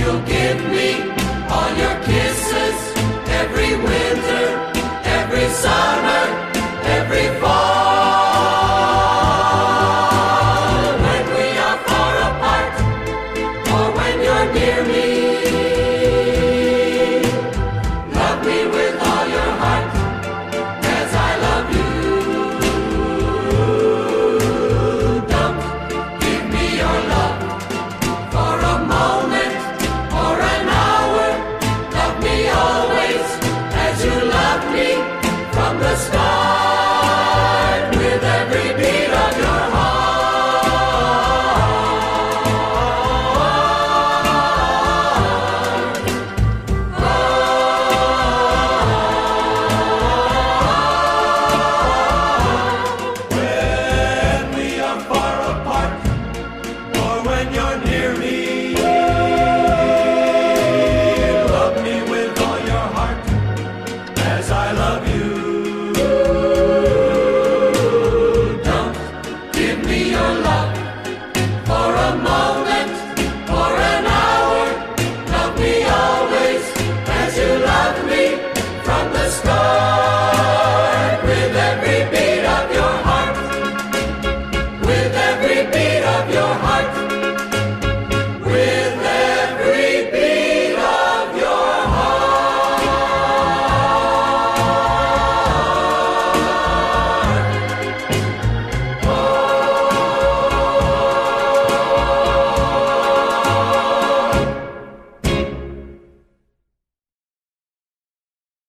you'll give me all your kisses every winter, every summer, every fall. When we are far apart, or when you're near me, love me with all your heart, as I love you. Don't give me your love for a moment or an hour. Love me always as you loved me from the start, with every beat of your heart. When we are far apart, or when you're near me,